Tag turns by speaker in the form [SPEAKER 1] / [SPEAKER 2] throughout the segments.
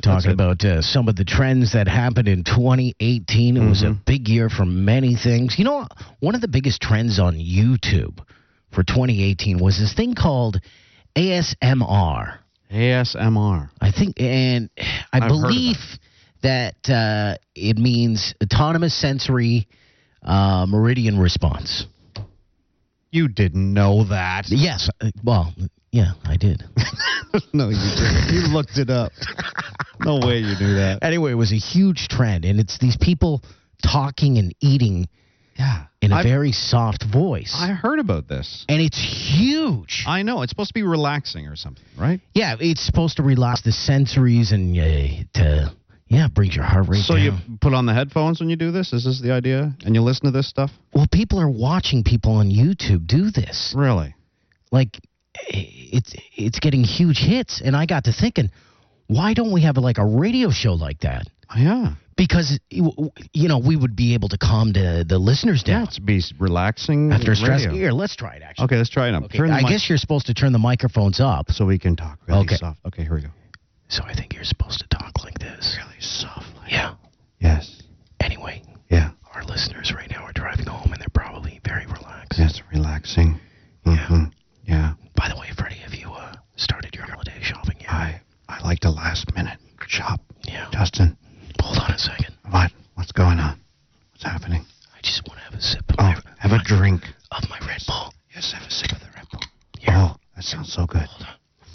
[SPEAKER 1] talking about some of the trends that happened in 2018. It was a big year for many things. You know, one of the biggest trends on YouTube for 2018 was this thing called ASMR.
[SPEAKER 2] ASMR.
[SPEAKER 1] I think, and I believe that it means autonomous sensory meridian response.
[SPEAKER 2] You didn't know that.
[SPEAKER 1] Yes. Well, yeah, I did.
[SPEAKER 2] No, you didn't. You looked it up. No way you knew that.
[SPEAKER 1] Anyway, it was a huge trend, and it's these people talking and eating in a very soft voice.
[SPEAKER 2] I heard about this.
[SPEAKER 1] And it's huge.
[SPEAKER 2] I know. It's supposed to be relaxing or something, right?
[SPEAKER 1] Yeah, it's supposed to relax the sensories and brings your heart rate down.
[SPEAKER 2] So you put on the headphones when you do this? Is this the idea? And you listen to this stuff?
[SPEAKER 1] Well, people are watching people on YouTube do this.
[SPEAKER 2] Really?
[SPEAKER 1] Like, it's getting huge hits. And I got to thinking, why don't we have a radio show like that?
[SPEAKER 2] Yeah.
[SPEAKER 1] Because, we would be able to calm the listeners down.
[SPEAKER 2] Yeah, to be relaxing.
[SPEAKER 1] After stress.
[SPEAKER 2] Radio.
[SPEAKER 1] Here, let's try it, actually.
[SPEAKER 2] Okay, let's try it.
[SPEAKER 1] Okay, I guess you're supposed to turn the microphones up.
[SPEAKER 2] So we can talk really soft. Okay, here we go.
[SPEAKER 1] So I think you're supposed to talk like this.
[SPEAKER 2] Really softly.
[SPEAKER 1] Yeah.
[SPEAKER 2] Yes.
[SPEAKER 1] Anyway.
[SPEAKER 2] Yeah.
[SPEAKER 1] Our listeners right now are driving home, and they're probably very relaxed.
[SPEAKER 2] Yes, relaxing.
[SPEAKER 1] Yeah.
[SPEAKER 2] Yeah.
[SPEAKER 1] By the way, Freddie, have you started your holiday shopping yet?
[SPEAKER 2] I like to last minute shop.
[SPEAKER 1] Yeah.
[SPEAKER 2] Justin.
[SPEAKER 1] Hold on a second.
[SPEAKER 2] What? What's going on? What's happening?
[SPEAKER 1] I just want to have a sip of
[SPEAKER 2] have a drink.
[SPEAKER 1] Of my Red Bull.
[SPEAKER 2] Yes, have a sip of the Red Bull.
[SPEAKER 1] Here.
[SPEAKER 2] Oh, that sounds so good.
[SPEAKER 1] Hold on.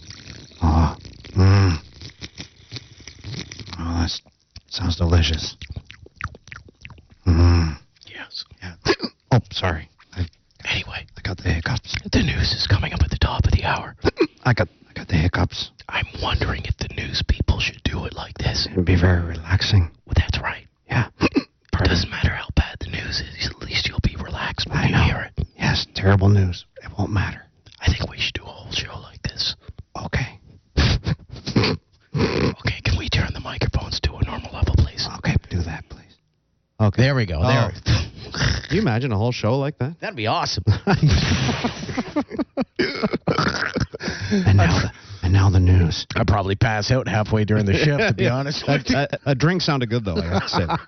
[SPEAKER 2] Oh, that sounds delicious.
[SPEAKER 1] Yes.
[SPEAKER 2] Yeah. Oh, sorry.
[SPEAKER 1] Anyway.
[SPEAKER 2] I got the hiccups.
[SPEAKER 1] The news is coming up at the top of the hour.
[SPEAKER 2] I got the hiccups.
[SPEAKER 1] I'm wondering if the news people should do it like this.
[SPEAKER 2] It'd be very relaxing.
[SPEAKER 1] Well, that's right.
[SPEAKER 2] Yeah.
[SPEAKER 1] It doesn't matter how bad the news is. At least you'll be relaxed when you hear it.
[SPEAKER 2] Yes, terrible news. It won't matter.
[SPEAKER 1] I think we should do a whole show like this.
[SPEAKER 2] Okay.
[SPEAKER 1] Okay, can we turn the microphones to a normal level, please?
[SPEAKER 2] Okay, do that, please. Okay.
[SPEAKER 1] There we go. There.
[SPEAKER 2] Can you imagine a whole show like that?
[SPEAKER 1] That'd be awesome.
[SPEAKER 2] And now the news.
[SPEAKER 1] I'd probably pass out halfway during the shift, to be honest.
[SPEAKER 2] A drink sounded good, though, I have to say.